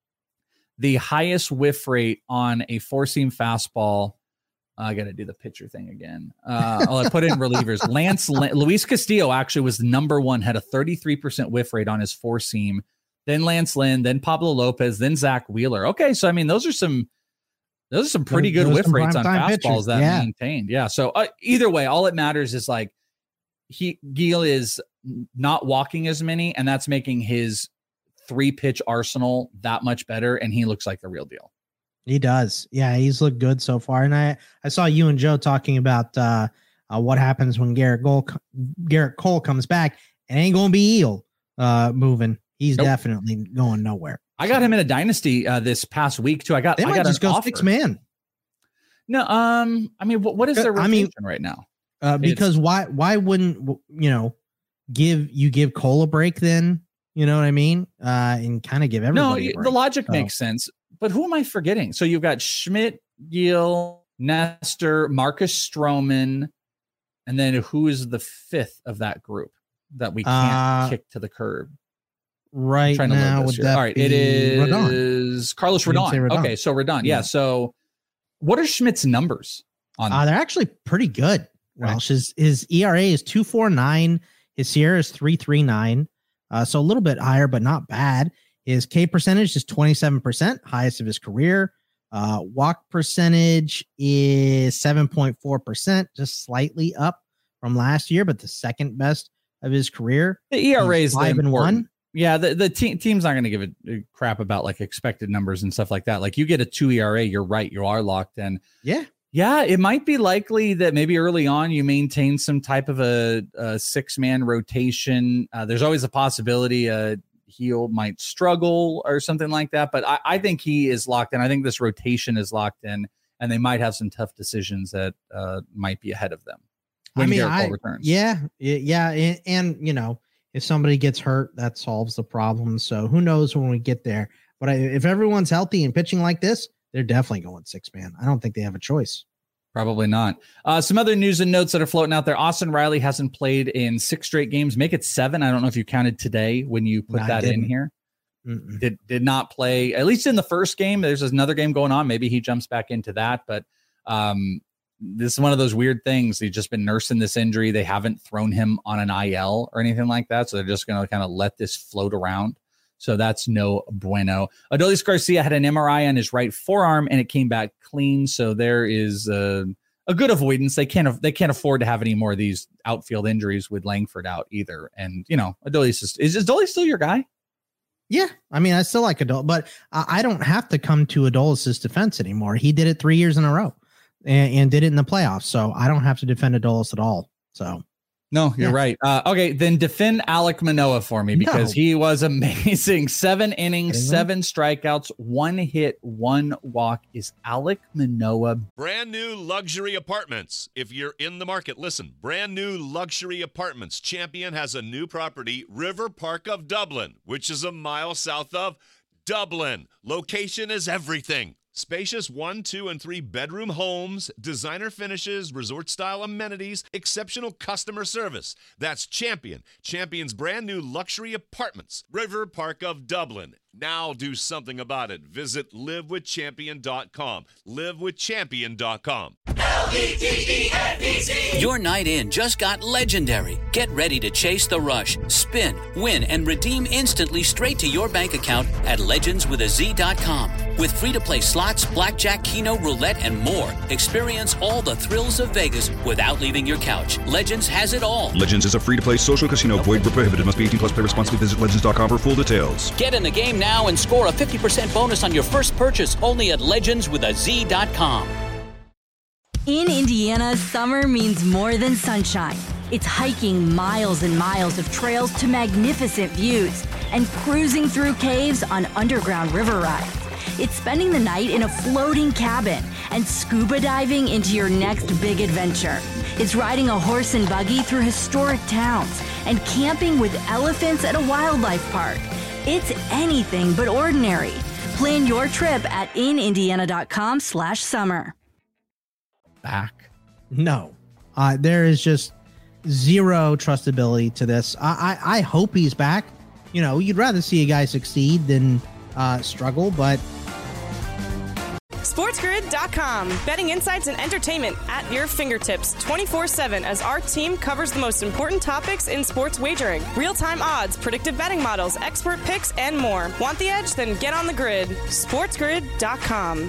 the highest whiff rate on a four seam fastball. I got to do the pitcher thing again. Uh, I'll put in relievers. Lance, Luis Castillo actually was number one, had a thirty-three percent whiff rate on his four seam. Then Lance Lynn, then Pablo Lopez, then Zach Wheeler. Okay, so I mean, those are some, those are some pretty good whiff rates on fastballs pitchers. that yeah. maintained. Yeah. So uh, either way, all it matters is like he Gil is not walking as many, and that's making his three pitch arsenal that much better, and he looks like the real deal. He does. Yeah, he's looked good so far. And I, I saw you and Joe talking about uh, uh, what happens when Garrett Cole, Garrett Cole comes back. It ain't going to be Eel uh, moving. He's nope. definitely going nowhere. I got him in a dynasty uh, this past week too. I got. They I might got just go offer. six man. No, um, I mean, what, what is their rotation I mean, right now? Uh, because it's, why? Why wouldn't you know? give you give Cole a break then, you know what I mean? Uh, and kind of give everybody No, a break. the logic So- makes sense. But who am I forgetting? So you've got Schmidt, Giel, Nestor, Marcus Stroman, and then who is the fifth of that group that we can't Uh, kick to the curb? Right I'm trying to load now, this would here. that All right, it be is Rodon? Carlos You didn't say Rodon. Rodon. Okay, so Rodon. Yeah. Yeah. So what are Schmidt's numbers on Uh, they're actually pretty good. Welsh. His, his E R A is two point four nine. His Sierra is three point three nine. Uh, so a little bit higher, but not bad. His K percentage is twenty-seven percent, highest of his career. Uh, walk percentage is seven point four percent, just slightly up from last year, but the second best of his career. The E R A He's is five and important. one. Yeah, the, the te- team's not going to give a, a crap about like expected numbers and stuff like that. Like you get a two E R A, you're right, you are locked in. Yeah. Yeah, it might be likely that maybe early on you maintain some type of a, a six-man rotation. Uh, there's always a possibility uh, Heel might struggle or something like that, but I, I think he is locked in. I think this rotation is locked in, and they might have some tough decisions that uh, might be ahead of them when I mean, Garrett Cole I, returns. yeah, y- yeah, and, and you know, if somebody gets hurt, that solves the problem. So who knows when we get there? But I, if everyone's healthy and pitching like this, they're definitely going six man. I don't think they have a choice. Probably not. Uh, some other news and notes that are floating out there. Austin Riley hasn't played in six straight games. Make it seven. I don't know if you counted today when you put No, I that in didn't. here. Mm-mm. Did did not play, at least in the first game. There's another game going on. Maybe he jumps back into that. But um, this is one of those weird things. He's just been nursing this injury. They haven't thrown him on an I L or anything like that. So they're just going to kind of let this float around. So that's no bueno. Adolis Garcia had an M R I on his right forearm and it came back clean. So there is a, a good avoidance. They can't they can't afford to have any more of these outfield injuries with Langford out either. And you know, Adolis is is Adolis still your guy? Yeah, I mean, I still like Adolis, but I, I don't have to come to Adolis' defense anymore. He did it three years in a row and, and did it in the playoffs. So I don't have to defend Adolis at all. So. No, you're Yeah. right. Uh, okay, then defend Alek Manoah for me because No. he was amazing. Seven innings, Kidding me? seven strikeouts, one hit, one walk. Is Alek Manoah? Brand new luxury apartments. If you're in the market, listen. Brand new luxury apartments. Champion has a new property, River Park of Dublin, which is a mile south of Dublin. Location is everything. Spacious one, two, and three bedroom homes, designer finishes, resort-style amenities, exceptional customer service. That's Champion. Champion's brand new luxury apartments. River Park of Dublin. Now do something about it. Visit live with champion dot com. live with champion dot com. Your night in just got legendary. Get ready to chase the rush, spin, win, and redeem instantly straight to your bank account at legends with a z dot com. With free-to-play slots, blackjack, keno, roulette, and more, experience all the thrills of Vegas without leaving your couch. Legends has it all. Legends is a free-to-play social casino. Void where prohibited. Must be eighteen plus. Play responsibly. Visit legends dot com for full details. Get in the game now and score a fifty percent bonus on your first purchase only at legends with a z dot com. In Indiana, summer means more than sunshine. It's hiking miles and miles of trails to magnificent views and cruising through caves on underground river rides. It's spending the night in a floating cabin and scuba diving into your next big adventure. It's riding a horse and buggy through historic towns and camping with elephants at a wildlife park. It's anything but ordinary. Plan your trip at inindiana.com slash summer. Back. No, uh, there is just zero trustability to this. I, I, I hope he's back. You know, you'd rather see a guy succeed than uh, struggle, but SportsGrid dot com. Betting insights and entertainment at your fingertips twenty-four seven as our team covers the most important topics in sports wagering. Real-time odds, predictive betting models, expert picks, and more. Want the edge? Then get on the grid. SportsGrid dot com.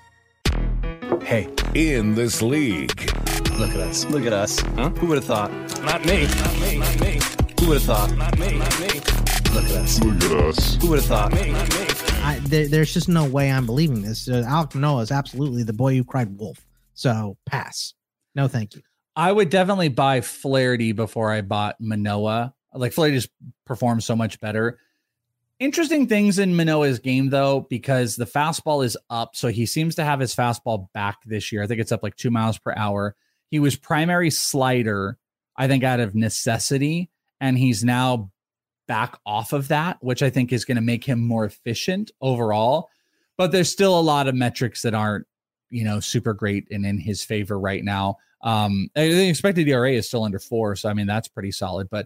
Hey, in this league. Look at us. Look at us. Huh? Who would have thought? Not me. Not me. Not me. Who would have thought? Not me. Not me. Look at us. Look at us. Who would have thought? Me. Not me. I, there, there's just no way I'm believing this. Uh, Alek Manoah is absolutely the boy who cried wolf. So pass. No, thank you. I would definitely buy Flaherty before I bought Manoah. Like Flaherty just performs so much better. Interesting things in Manoah's game, though, because the fastball is up. So he seems to have his fastball back this year. I think it's up like two miles per hour. He was primary slider, I think, out of necessity. and he's now back off of that, which I think is going to make him more efficient overall. But there's still a lot of metrics that aren't, you know, super great and in his favor right now. Um, the expected E R A is still under four, so I mean that's pretty solid. But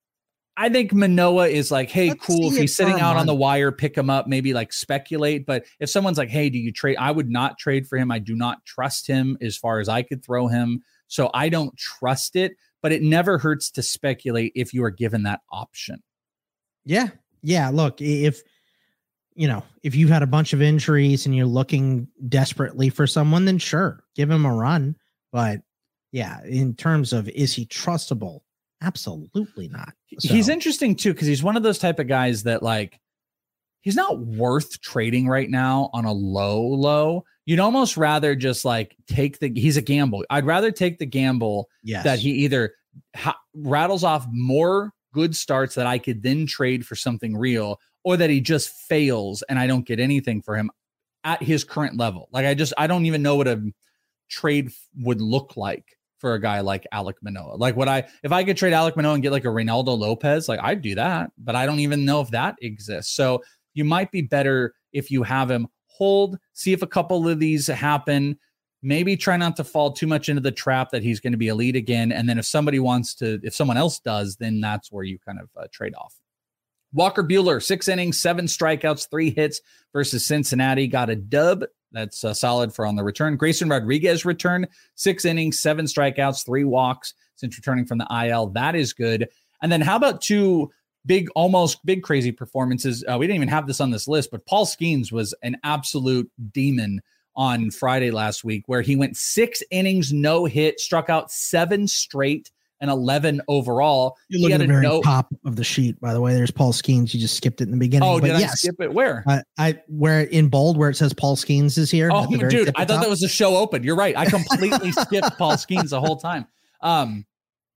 I think Manoah is like, hey, Let's cool. If he's sitting out on the wire, pick him up, maybe like speculate. But if someone's like, hey, do you trade? I would not trade for him. I do not trust him as far as I could throw him. So I don't trust it, but it never hurts to speculate if you are given that option. Yeah. Yeah. Look, if, you know, if you've had a bunch of injuries and you're looking desperately for someone, then sure, give him a run. But yeah, in terms of, is he trustable? Absolutely not. So. He's interesting too, because he's one of those type of guys that like, he's not worth trading right now on a low, low. You'd almost rather just like take the, he's a gamble. I'd rather take the gamble yes. that he either ha- rattles off more good starts that I could then trade for something real, or that he just fails and I don't get anything for him at his current level. Like I just, I don't even know what a trade would look like for a guy like Alek Manoah. Like what I, if I could trade Alek Manoah and get like a Reynaldo Lopez, like I'd do that, but I don't even know if that exists. So you might be better if you have him hold, see if a couple of these happen, maybe try not to fall too much into the trap that he's going to be elite again. And then if somebody wants to, if someone else does, then that's where you kind of uh, trade off. Walker Buehler, six innings, seven strikeouts, three hits versus Cincinnati, got a dub. That's uh, solid for on the return. Grayson Rodriguez returned, six innings, seven strikeouts, three walks since returning from the I L. That is good. And then how about two big, almost big crazy performances? Uh, we didn't even have this on this list, but Paul Skeens was an absolute demon on Friday last week, where he went six innings, no hit, struck out seven straight and eleven overall. You look at the very no- top of the sheet, by the way. There's Paul Skeens. You just skipped it in the beginning. Oh, but did yes, I skip it? Where? Uh, I where in bold where it says Paul Skeens is here. Oh, dude, I thought top. that was the show open. You're right. I completely skipped Paul Skeens the whole time. Um,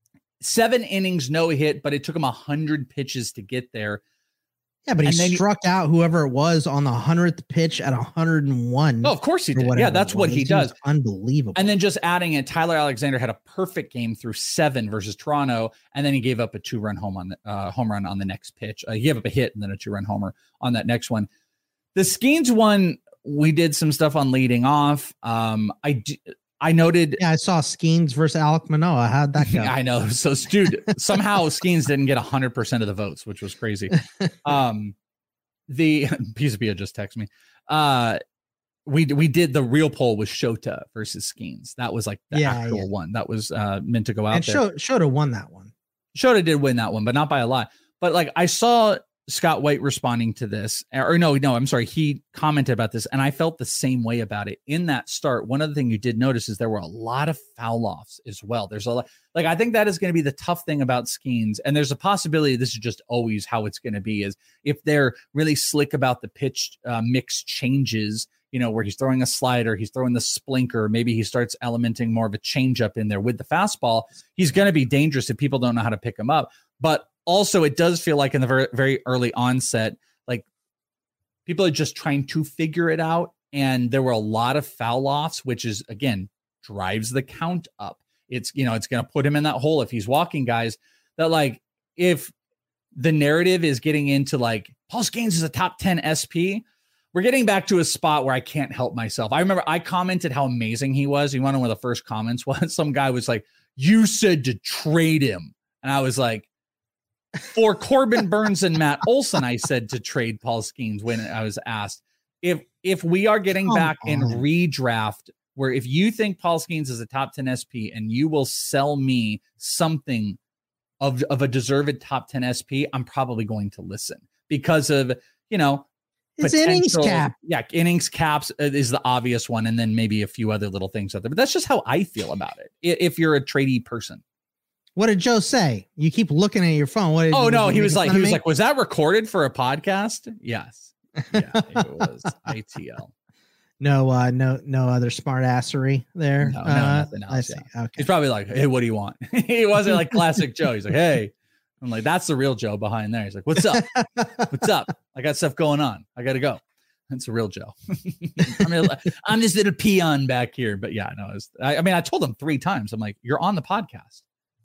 seven innings, no hit, but it took him a hundred pitches to get there. Yeah, but he struck he, out whoever it was on the hundredth pitch at one hundred one. Oh, of course he did. Yeah, that's what he does. Unbelievable. And then just adding it, Tyler Alexander had a perfect game through seven versus Toronto, and then he gave up a two-run home on the uh, home run on the next pitch. Uh, he gave up a hit and then a two-run homer on that next one. The Skeens one, we did some stuff on leading off. Um, I d- I noted. Yeah, I saw Skeens versus Alek Manoah. How'd that go? I know. So, dude, somehow Skeens didn't get one hundred percent of the votes, which was crazy. Um, the Pizapia just texted me. Uh, we we did the real poll with Shota versus Skeens. That was like the yeah, actual yeah. one that was uh, meant to go out and there. And Shota won that one. Shota did win that one, but not by a lot. But like I saw Scott White responding to this, or no, no, I'm sorry. He commented about this, and I felt the same way about it in that start. One other thing you did notice is there were a lot of foul offs as well. There's a lot, like, I think that is going to be the tough thing about Skeens. And there's a possibility this is just always how it's going to be, is if they're really slick about the pitch uh, mix changes, you know, where he's throwing a slider, he's throwing the splinker, maybe he starts elementing more of a changeup in there with the fastball. He's going to be dangerous if people don't know how to pick him up. But also, it does feel like in the very, very early onset, like people are just trying to figure it out. And there were a lot of foul offs, which is, again, drives the count up. It's, you know, it's going to put him in that hole if he's walking guys. That, like, if the narrative is getting into like Paul Skeens is a top ten S P, we're getting back to a spot where I can't help myself. I remember I commented how amazing he was. You want to know one of the first comments was? Some guy was like, "You said to trade him," and I was like, for Corbin Burns and Matt Olson, I said to trade Paul Skeens when I was asked. If if we are getting Come back on. in redraft, where if you think Paul Skeens is a top ten S P and you will sell me something of, of a deserved top ten S P, I'm probably going to listen because of, you know, his innings cap. Yeah, innings caps is the obvious one, and then maybe a few other little things out there. But that's just how I feel about it. If you're a tradey person. What did Joe say? You keep looking at your phone. What did, oh no, he was like, he was like, was that recorded for a podcast? Yes. Yeah, it was I T L. No, uh, no, no other smart assery there. No, no uh, nothing else. I see. Yeah. Okay. He's probably like, hey, what do you want? He wasn't like classic Joe. He's like, hey, I'm like, that's the real Joe behind there. He's like, what's up? What's up? I got stuff going on. I got to go. That's a real Joe. I mean, I'm this little peon back here, but yeah, no, it was, I, I mean, I told him three times. I'm like, you're on the podcast.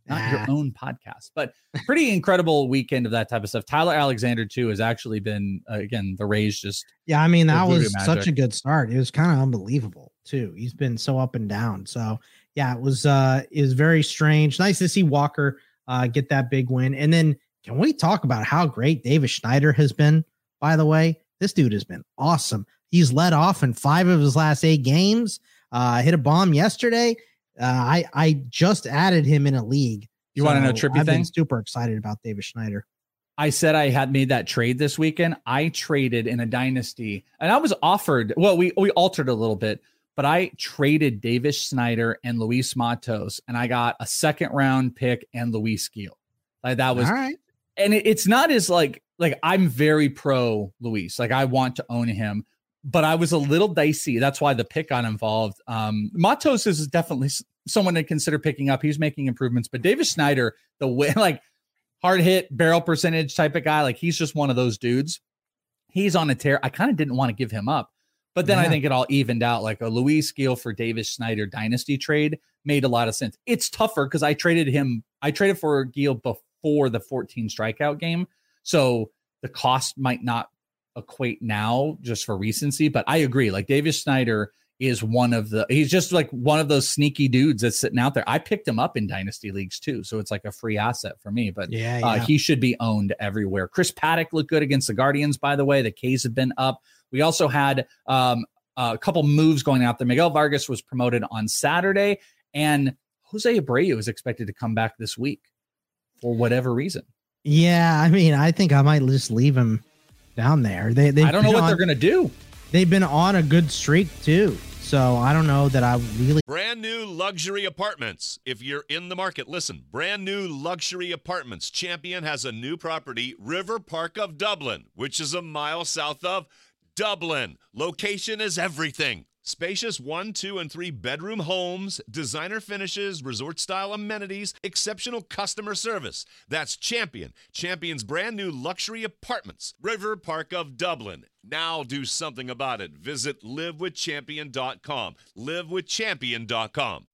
not Ah. your own podcast. But pretty incredible weekend of that type of stuff. Tyler Alexander, too, has actually been, uh, again, the Rays just. Yeah, I mean, that voodoo was magic. such a good start. It was kind of unbelievable, too. He's been so up and down. So, yeah, it was uh, it was very strange. Nice to see Walker uh, get that big win. And then can we talk about how great Davis Schneider has been, by the way? This dude has been awesome. He's led off in five of his last eight games. Uh, hit a bomb yesterday. Uh, I, I just added him in a league. You want to know trippy I've thing? been super excited about Davis Schneider. I said I had made that trade this weekend. I traded in a dynasty, and I was offered. Well, we we altered a little bit, but I traded Davis Schneider and Luis Matos, and I got a second round pick and Luis Gil. Like that was, all right. And it, it's not as like like I'm very pro Luis. Like I want to own him, but I was a little dicey. That's why the pick got involved. Um, Matos is definitely someone to consider picking up. He's making improvements, but Davis Schneider, the way like. Hard hit, barrel percentage type of guy. Like he's just one of those dudes. He's on a tear. I kind of didn't want to give him up, but then Yeah. I think it all evened out. Like a Luis Gil for Davis Schneider dynasty trade made a lot of sense. It's tougher because I traded him. I traded for Gil before the fourteen strikeout game. So the cost might not equate now just for recency, but I agree. Like Davis Schneider is one of the, he's just like one of those sneaky dudes that's sitting out there. I picked him up in dynasty leagues too. So it's like a free asset for me, but Yeah, uh, yeah. he should be owned everywhere. Chris Paddock looked good against the Guardians, by the way. The K's have been up. We also had um, a couple moves going out there. Miguel Vargas was promoted on Saturday, and Jose Abreu is expected to come back this week for whatever reason. Yeah, I mean, I think I might just leave him down there. They, they I don't know what they're going to do. They've been on a good streak too, so I don't know that I really. Brand new luxury apartments. If you're in the market, listen. Brand new luxury apartments. Champion has a new property, River Park of Dublin, which is a mile south of Dublin. Location is everything. Spacious one, two, and three bedroom homes, designer finishes, resort-style amenities, exceptional customer service. That's Champion. Champion's brand new luxury apartments. River Park of Dublin. Now do something about it. Visit live with champion dot com. live with champion dot com.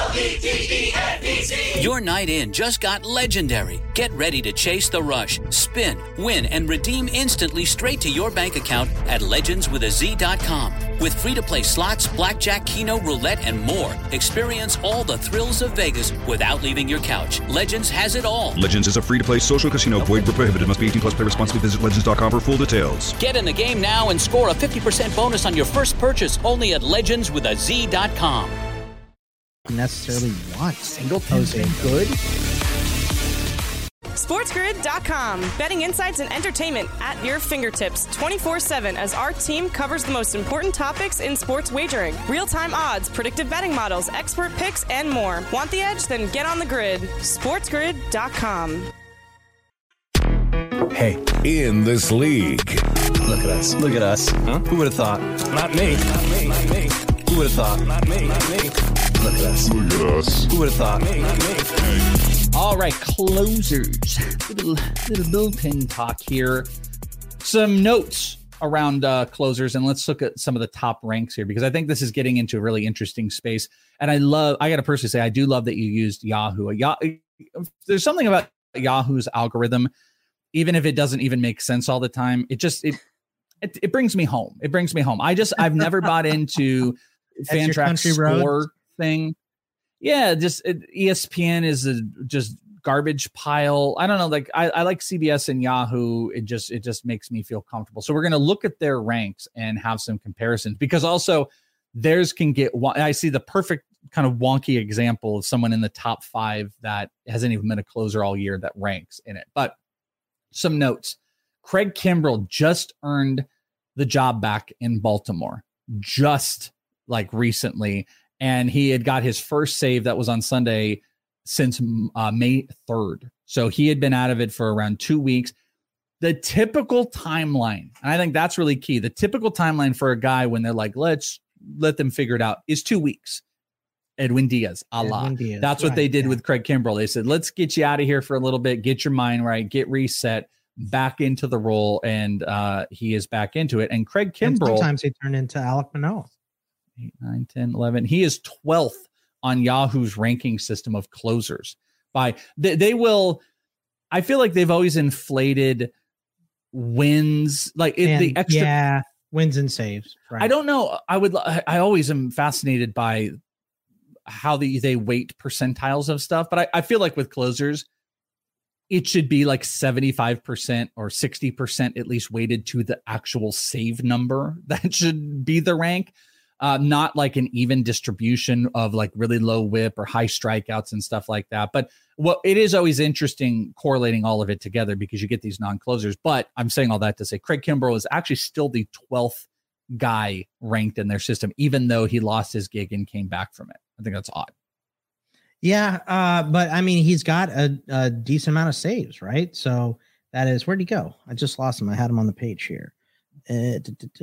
Your night in just got legendary. Get ready to chase the rush, spin, win, and redeem instantly straight to your bank account at legends with a z dot com. With free-to-play slots, blackjack, keno, roulette, and more, experience all the thrills of Vegas without leaving your couch. Legends has it all. Legends is a free-to-play social casino. Void where prohibited. Must be eighteen plus. Play responsibly. Visit legends dot com for full details. Get in the game now and score a fifty percent bonus on your first purchase only at legends with a z dot com. Necessarily want Singleton's been good. SportsGrid dot com. Betting insights and entertainment at your fingertips twenty-four seven as our team covers the most important topics in sports wagering. Real-time odds, predictive betting models, expert picks, and more. Want the edge? Then get on the grid. SportsGrid dot com. Hey, in this league. Look at us. Look at us. Huh? Who would have thought? Not me. Not me. Not me. Who would have thought? Not me. Not me. Look at us. Look at us. Who would have thought? Me. Not me. All right, closers. Little, little bullpen talk here. Some notes around uh, closers, and let's look at some of the top ranks here because I think this is getting into a really interesting space. And I love, I got to personally say, I do love that you used Yahoo. Yahoo. There's something about Yahoo's algorithm, even if it doesn't even make sense all the time. It just, it, it, it brings me home. It brings me home. I just, I've never bought into Fantrax score thing. Yeah, just it, E S P N is a just garbage pile. I don't know. Like I, I like C B S and Yahoo. It just it just makes me feel comfortable. So we're gonna look at their ranks and have some comparisons because also theirs can get. I see the perfect kind of wonky example of someone in the top five that hasn't even been a closer all year that ranks in it. But some notes: Craig Kimbrell just earned the job back in Baltimore, just like recently. And he had got his first save that was on Sunday since uh, May third. So he had been out of it for around two weeks. The typical timeline, and I think that's really key. The typical timeline for a guy when they're like, let's let them figure it out is two weeks. Edwin Diaz, a la. Diaz, That's what right, they did yeah. with Craig Kimbrell. They said, let's get you out of here for a little bit, get your mind right, get reset, back into the role. And uh, he is back into it. And Craig And Kimbrell. sometimes he turned into Alec Manoah. eight, nine, ten, eleven. He is twelfth on Yahoo's ranking system of closers. by they, they will. I feel like they've always inflated wins, like it, the extra yeah, wins and saves. Right. I don't know. I would. I always am fascinated by how the, they weight percentiles of stuff, but I, I feel like with closers, it should be like seventy-five percent or sixty percent at least weighted to the actual save number. That should be the rank. Uh, not like an even distribution of like really low whip or high strikeouts and stuff like that. But what it is always interesting correlating all of it together because you get these non-closers. But I'm saying all that to say Craig Kimbrel is actually still the twelfth guy ranked in their system, even though he lost his gig and came back from it. I think that's odd. Yeah, uh, but I mean, he's got a, a decent amount of saves, right? So that is, where'd he go? I just lost him. I had him on the page here. Uh,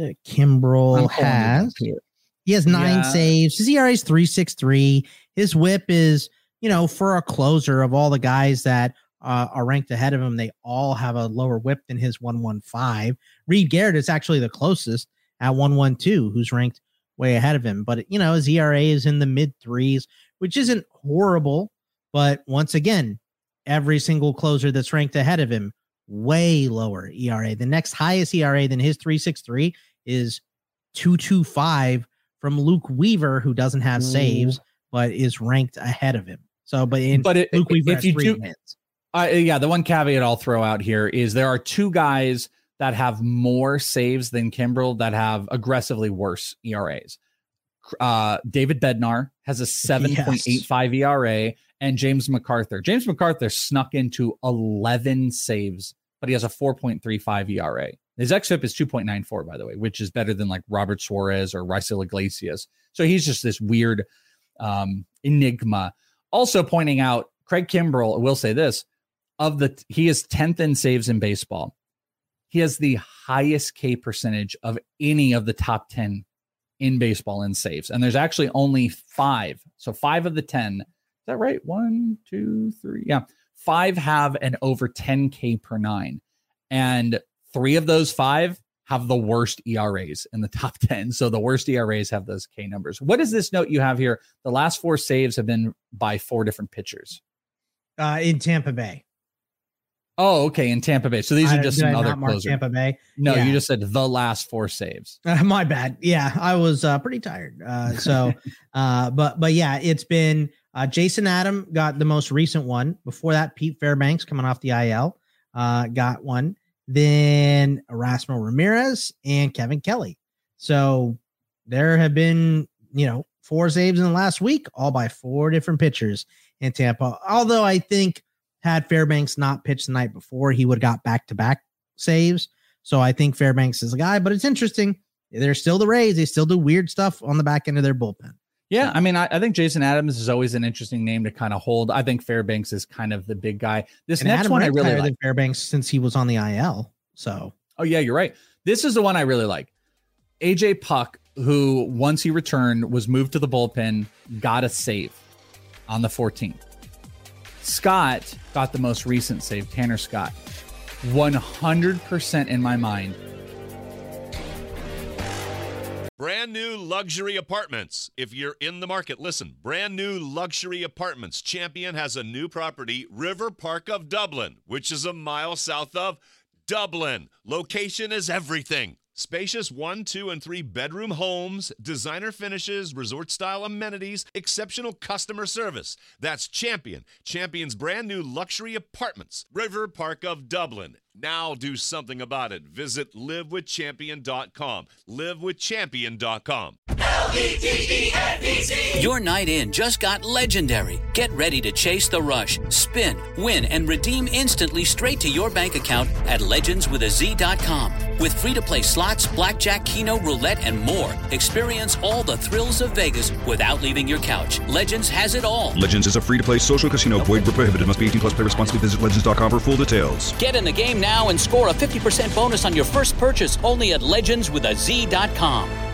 Kimbrel has... He has nine yeah. saves. His E R A is three point six three. His whip is, you know, for a closer of all the guys that uh, are ranked ahead of him, they all have a lower whip than his one one five. Reed Garrett is actually the closest at one one two, who's ranked way ahead of him. But, you know, his E R A is in the mid threes, which isn't horrible. But once again, every single closer that's ranked ahead of him, way lower E R A. The next highest E R A than his three point six three is two two five. From Luke Weaver, who doesn't have saves, but is ranked ahead of him. So, but in but it, Luke Weaver if you three do, wins. Uh, yeah, the one caveat I'll throw out here is there are two guys that have more saves than Kimbrel that have aggressively worse E R As. Uh, David Bednar has a seven point eight five yes. E R A, and James MacArthur. James MacArthur snuck into eleven saves, but he has a four point three five E R A. His X F I P is two point nine four, by the way, which is better than like Robert Suarez or Raisel Iglesias. So he's just this weird um, enigma. Also pointing out, Craig Kimbrel, I will say this, of the he is tenth in saves in baseball. He has the highest K percentage of any of the top ten in baseball in saves. And there's actually only five. So five of the ten. Is that right? One, two, three. Yeah. Five have an over ten K per nine. And three of those five have the worst E R As in the top ten. So the worst E R As have those K numbers. What is this note you have here? The last four saves have been by four different pitchers. Uh, in Tampa Bay. Oh, okay. In Tampa Bay. So these are just some other closers. Tampa Bay. No, yeah. You just said the last four saves. Uh, my bad. Yeah, I was uh, pretty tired. Uh, so, uh, but but yeah, it's been uh, Jason Adam got the most recent one. Before that, Pete Fairbanks coming off the I L uh, got one. Then Erasmo Ramirez and Kevin Kelly. So there have been, you know, four saves in the last week, all by four different pitchers in Tampa. Although I think had Fairbanks not pitched the night before, he would have got back-to-back saves. So I think Fairbanks is a guy, but it's interesting. They're still the Rays. They still do weird stuff on the back end of their bullpen. Yeah, I mean, I, I think Jason Adams is always an interesting name to kind of hold. I think Fairbanks is kind of the big guy. This and next Adam one I Rick's really higher like. than Fairbanks since he was on the I L. So, oh yeah, you're right. This is the one I really like. A J Puck, who once he returned was moved to the bullpen, got a save on the fourteenth. Scott got the most recent save. Tanner Scott, one hundred percent in my mind. Brand new luxury apartments. If you're in the market, listen. Brand new luxury apartments. Champion has a new property, River Park of Dublin, which is a mile south of Dublin. Location is everything. Spacious one, two, and three bedroom homes, designer finishes, resort-style amenities, exceptional customer service. That's Champion. Champion's brand new luxury apartments, River Park of Dublin. Now do something about it. Visit live with champion dot com. live with champion dot com. L E G E N D C. Your night in just got legendary. Get ready to chase the rush, spin, win, and redeem instantly straight to your bank account at legends with a z dot com. With free-to-play slots, blackjack, keno, roulette, and more, experience all the thrills of Vegas without leaving your couch. Legends has it all. Legends is a free-to-play social casino. Void where prohibited. Must be eighteen plus. Play responsibly. Visit legends dot com for full details. Get in the game now and score a fifty percent bonus on your first purchase only at legends with a z dot com.